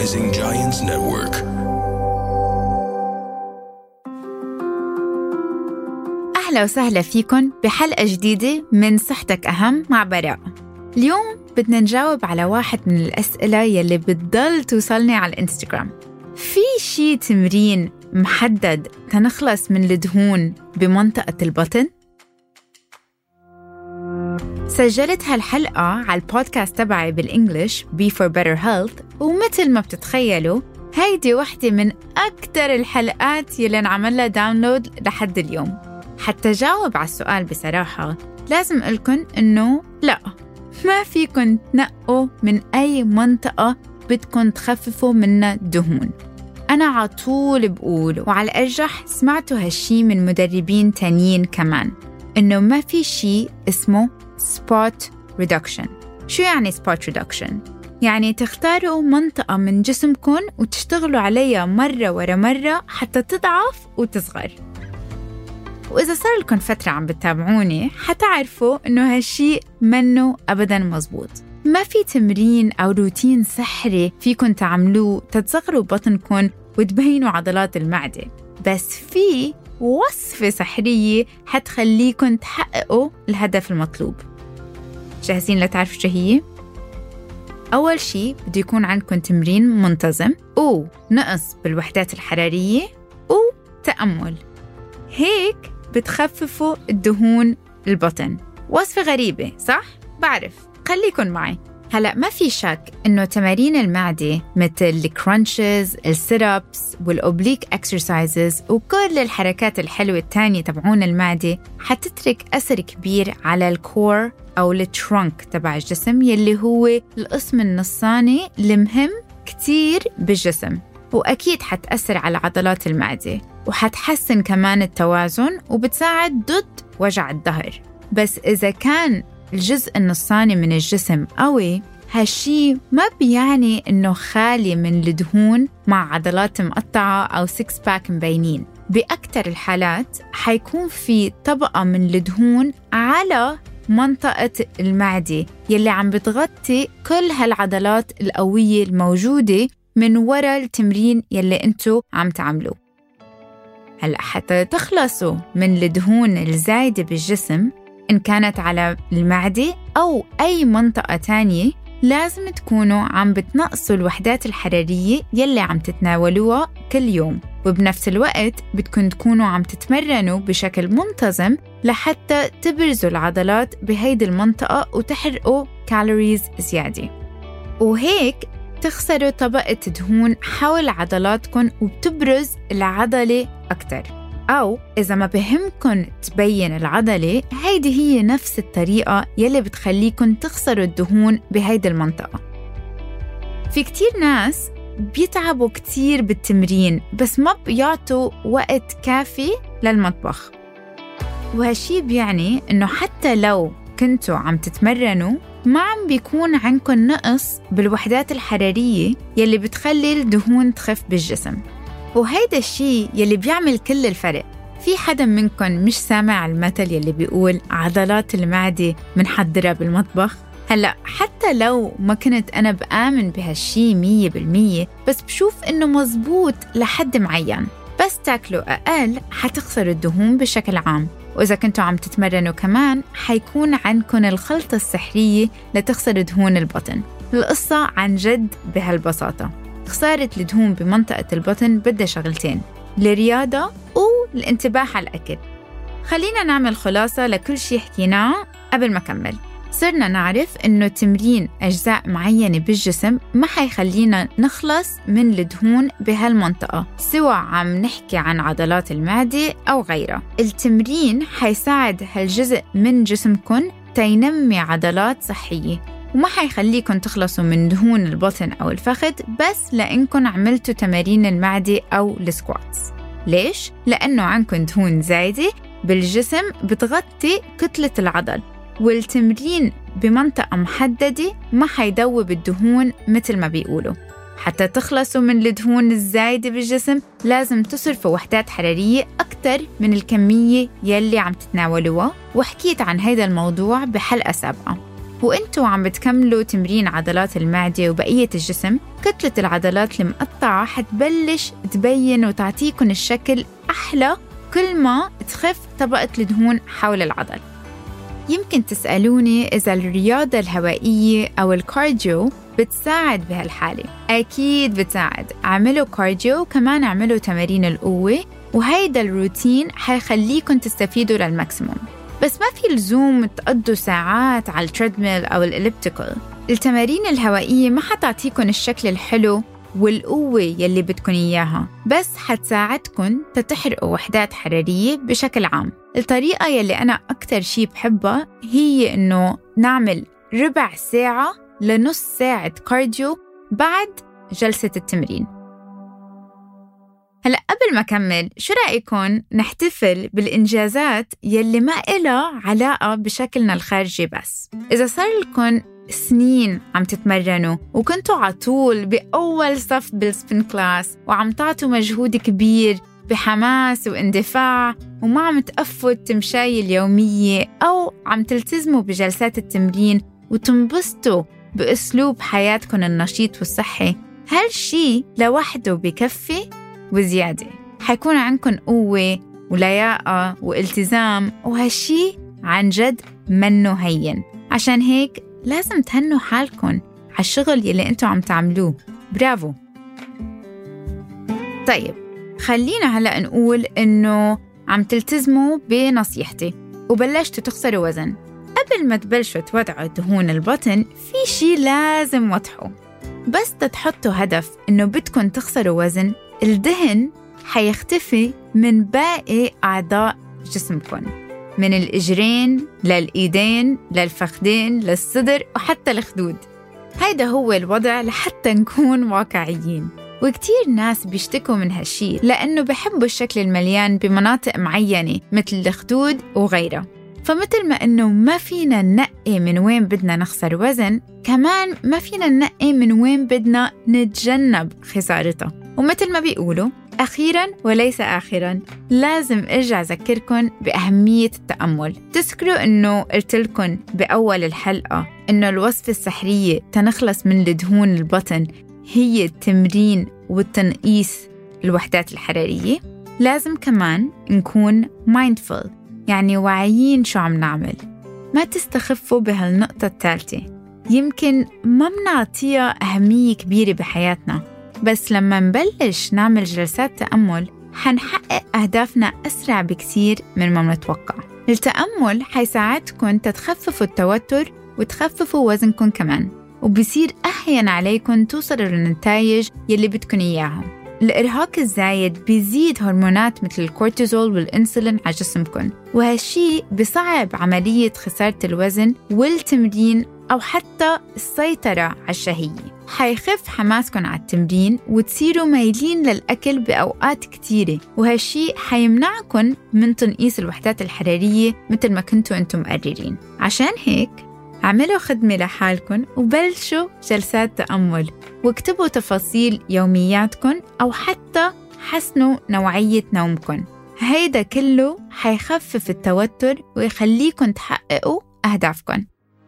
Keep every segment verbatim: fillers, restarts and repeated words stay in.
Rising Giants Network. أهلا وسهلا فيكن بحلقة جديدة من صحتك أهم مع براء. اليوم بدنا نجاوب على واحد من الأسئلة يلي بتضل توصلني على الإنستغرام. في شي تمرين محدد تنخلص من الدهون بمنطقة البطن؟ سجلت هالحلقة على البودكاست تبعي بالإنجليش Be for Better Health، ومثل ما بتتخيلوا هيدي واحدة من أكتر الحلقات يلي نعملها داونلود لحد اليوم. حتى جاوب على السؤال بصراحة لازم أقولكن إنه لا، ما فيكن تنقوا من أي منطقة بدكن تخففوا منها دهون. أنا عطول بقول، وعلى الأرجح سمعتوا هالشي من مدربين تانيين كمان، إنه ما في شي اسمه spot reduction. شو يعني spot reduction؟ يعني تختاروا منطقة من جسمكن وتشتغلوا عليها مرة ورا مرة حتى تضعف وتصغر. وإذا صار لكم فترة عم بتتابعوني حتعرفوا إنه هالشي منه أبداً مزبوط. ما في تمرين أو روتين سحري فيكن تعملوه تتصغروا بطنكن وتبينوا عضلات المعدة، بس في وصفة سحرية حتخليكن تحققوا الهدف المطلوب. جاهزين لتعرفوا شو هي؟ أول شي بده يكون عندكم تمرين منتظم ونقص بالوحدات الحرارية وتأمل، هيك بتخففوا الدهون البطن. وصفة غريبة صح؟ بعرف، خليكن معي. هلأ ما في شك إنه تمارين المعدة مثل الكرانشز، السيرابس والأوبليك اكسرسايزز وكل الحركات الحلوة التانية تبعون المعدة حتترك أثر كبير على الكور أو الترونك تبع الجسم، يلي هو القسم النصاني المهم كتير بالجسم، وأكيد حتأثر على عضلات المعدة وحتحسن كمان التوازن وبتساعد ضد وجع الظهر. بس إذا كان الجزء النصاني من الجسم قوي، هالشي ما بيعني إنه خالي من الدهون مع عضلات مقطعة أو سيكس باك مبينين. بأكتر الحالات حيكون في طبقة من الدهون على منطقة المعدة يلي عم بتغطي كل هالعضلات القوية الموجودة من وراء التمرين يلي انتو عم تعملوه. هلأ حتى تخلصوا من الدهون الزايدة بالجسم إن كانت على المعدة أو أي منطقة تانية، لازم تكونوا عم بتنقصوا الوحدات الحرارية يلي عم تتناولوها كل يوم، وبنفس الوقت بدكم تكونوا عم تتمرنوا بشكل منتظم لحتى تبرزوا العضلات بهيدي المنطقة وتحرقوا كالوريز زيادة، وهيك تخسروا طبقة دهون حول عضلاتكم وبتبرز العضلة أكتر. أو إذا ما بهمكن تبين العضلة، هيدي هي نفس الطريقة يلي بتخليكن تخسروا الدهون بهيدي المنطقة. في كتير ناس بيتعبوا كتير بالتمرين بس ما بيعطوا وقت كافي للمطبخ، وهالشي بيعني إنه حتى لو كنتوا عم تتمرنوا ما عم بيكون عندكن نقص بالوحدات الحرارية يلي بتخلي الدهون تخف بالجسم، وهيدا الشي يلي بيعمل كل الفرق. في حدا منكن مش سامع المثل يلي بيقول عضلات المعدة منحضرها بالمطبخ؟ هلأ حتى لو ما كنت أنا بآمن بهالشي مية بالمية، بس بشوف إنه مزبوط لحد معين. بس تاكلوا أقل حتخسروا الدهون بشكل عام، وإذا كنتوا عم تتمرنوا كمان حيكون عندكن الخلطة السحرية لتخسر دهون البطن. القصة عن جد بهالبساطة. خسارة الدهون بمنطقة البطن بدها شغلتين: الرياضة والانتباه على الأكل. خلينا نعمل خلاصة لكل شي حكيناه قبل ما أكمل. صرنا نعرف إنه تمرين أجزاء معينة بالجسم ما حيخلينا نخلص من الدهون بهالمنطقة، سواء عم نحكي عن عضلات المعدة أو غيرها. التمرين حيساعد هالجزء من جسمكن تينمي عضلات صحية، وما حيخليكن تخلصوا من دهون البطن أو الفخذ بس لأنكن عملتوا تمارين المعدة أو السكواتس. ليش؟ لأنه عندكن دهون زايدة بالجسم بتغطي كتلة العضل، والتمرين بمنطقة محددة ما حيدوب الدهون مثل ما بيقولوا. حتى تخلصوا من الدهون الزايدة بالجسم لازم تصرفوا وحدات حرارية أكتر من الكمية يلي عم تتناولوها، وحكيت عن هذا الموضوع بحلقة سابقة. وإنتوا عم بتكملوا تمرين عضلات المعدة وبقية الجسم، كتلة العضلات المقطعة حتبلش تبين وتعطيكم الشكل أحلى كل ما تخف طبقة الدهون حول العضل. يمكن تسألوني إذا الرياضة الهوائية أو الكارديو بتساعد بهالحالة. أكيد بتساعد. اعملوا كارديو، كمان اعملوا تمارين القوة، وهيدا الروتين حيخليكم تستفيدوا للماكسيموم. بس ما في لزوم تقضوا ساعات على التريدميل أو الإليبتيكال. التمارين الهوائية ما حتعطيكم الشكل الحلو والقوة يلي بدكن إياها، بس حتساعدكن تتحرقوا وحدات حرارية بشكل عام. الطريقة يلي أنا أكتر شي بحبها هي إنه نعمل ربع ساعة لنص ساعة كارديو بعد جلسة التمرين. هلأ قبل ما أكمل، شو رأيكم نحتفل بالإنجازات يلي ما إلها علاقة بشكلنا الخارجي بس؟ إذا صار لكم سنين عم تتمرنوا وكنتوا عطول بأول صف بالسبين كلاس وعم تعطوا مجهود كبير بحماس واندفاع وما عم تقفوا التمشاية اليومية أو عم تلتزموا بجلسات التمرين وتنبسطوا بأسلوب حياتكم النشيط والصحي، هالشي لوحده بكفي وزيادة. حيكون عندكم قوة ولياقة والتزام، وهالشي عن جد منه هين. عشان هيك لازم تهنوا حالكم على الشغل يلي انتوا عم تعملوه. برافو. طيب خلينا هلأ نقول انه عم تلتزموا بنصيحتي وبلشتوا تخسروا وزن. قبل ما تبلشوا توضعوا دهون البطن في شي لازم وضحوا. بس تحطوا هدف انه بدكم تخسروا وزن، الدهن حيختفي من باقي أعضاء جسمكم، من الإجرين للإيدين للفخدين للصدر وحتى الخدود. هيدا هو الوضع لحتى نكون واقعيين. وكتير ناس بيشتكوا من هالشي لأنه بحبوا الشكل المليان بمناطق معينة مثل الخدود وغيرها. فمثل ما أنه ما فينا ننقي من وين بدنا نخسر وزن، كمان ما فينا ننقي من وين بدنا نتجنب خسارتها. ومثل ما بيقولوا أخيراً وليس آخراً، لازم أرجع أذكركن بأهمية التأمل. تذكروا أنه قلتلكن بأول الحلقة أنه الوصفة السحرية تنخلص من الدهون البطن هي التمرين والتنقيس الوحدات الحرارية. لازم كمان نكون mindful، يعني واعيين شو عم نعمل. ما تستخفوا بهالنقطة الثالثة، يمكن ما منعطيها أهمية كبيرة بحياتنا، بس لما نبلش نعمل جلسات تأمل حنحقق أهدافنا أسرع بكثير من ما نتوقع. التأمل حيساعدكم تتخففوا التوتر وتخففوا وزنكم كمان، وبصير أحيان عليكم توصلوا للنتائج يلي بدكم إياها. الإرهاق الزايد بيزيد هرمونات مثل الكورتيزول والإنسولين على جسمكم، وهالشي بصعب عملية خسارة الوزن والتمرين أو حتى السيطرة على الشهية. حيخف حماسكم على التمرين وتصيروا مايلين للأكل بأوقات كتيرة، وهالشي حيمنعكم من تنقيس الوحدات الحرارية مثل ما كنتوا أنتم مقررين. عشان هيك اعملوا خدمة لحالكم وبلشوا جلسات تأمل، واكتبوا تفاصيل يومياتكم أو حتى حسنوا نوعية نومكم. هيدا كله حيخفف التوتر ويخليكم تحققوا أهدافكم.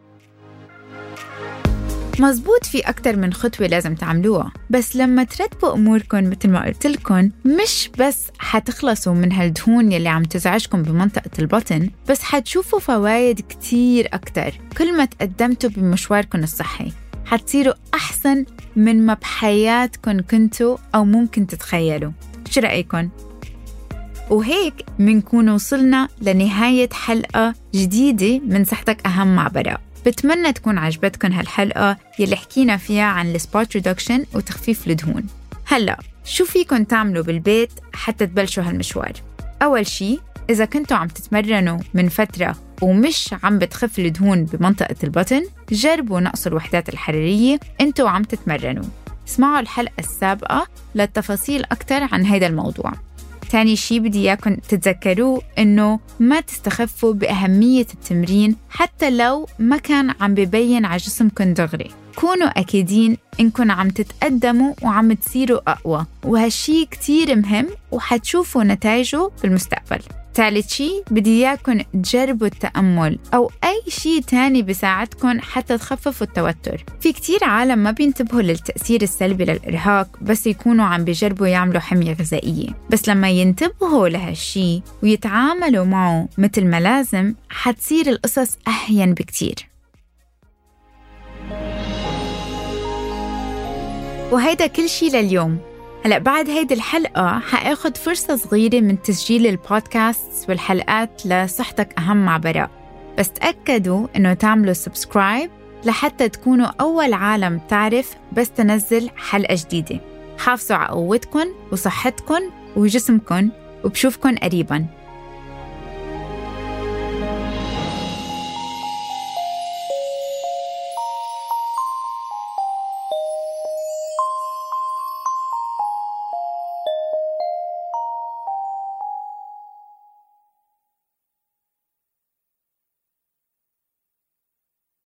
مزبوط، في أكتر من خطوة لازم تعملوها، بس لما ترتبوا أموركم مثل ما قلت لكم، مش بس حتخلصوا من هالدهون يلي عم تزعجكم بمنطقة البطن، بس حتشوفوا فوايد كتير أكتر. كل ما تقدمتوا بمشواركم الصحي حتصيروا أحسن من ما بحياتكم كنتوا أو ممكن تتخيلوا. شو رأيكم؟ وهيك منكون وصلنا لنهاية حلقة جديدة من صحتك أهم مع براء. بتمنى تكون عجبتكم هالحلقة يلي حكينا فيها عن السبوت ريدكشن وتخفيف الدهون. هلأ شو فيكن تعملوا بالبيت حتى تبلشوا هالمشوار؟ أول شي، إذا كنتوا عم تتمرنوا من فترة ومش عم بتخف الدهون بمنطقة البطن، جربوا نقص الوحدات الحرارية انتوا عم تتمرنوا. اسمعوا الحلقة السابقة للتفاصيل أكتر عن هذا الموضوع. تاني شي بدي إياكم تتذكروا إنه ما تستخفوا بأهمية التمرين حتى لو ما كان عم ببين على جسمكم دغري. وكونوا أكيدين إنكم عم تتقدموا وعم تصيروا أقوى، وهالشي كتير مهم وحتشوفوا نتائجه بالمستقبل. ثالث شي بدي إياكم تجربوا التأمل أو أي شي تاني بيساعدكم حتى تخففوا التوتر. في كتير عالم ما بينتبهوا للتأثير السلبي للإرهاق بس يكونوا عم بيجربوا يعملوا حمية غذائية، بس لما ينتبهوا لهالشي ويتعاملوا معه مثل ما لازم حتصير القصص أهين بكتير. وهيدا كل شي لليوم. هلأ بعد هيدي الحلقة حاخد فرصة صغيرة من تسجيل البودكاست والحلقات لصحتك أهم مع براء، بس تأكدوا إنه تعملوا سبسكرايب لحتى تكونوا أول عالم تعرف بس تنزل حلقة جديدة. حافظوا على قوتكم وصحتكم وجسمكم، وبشوفكن قريباً.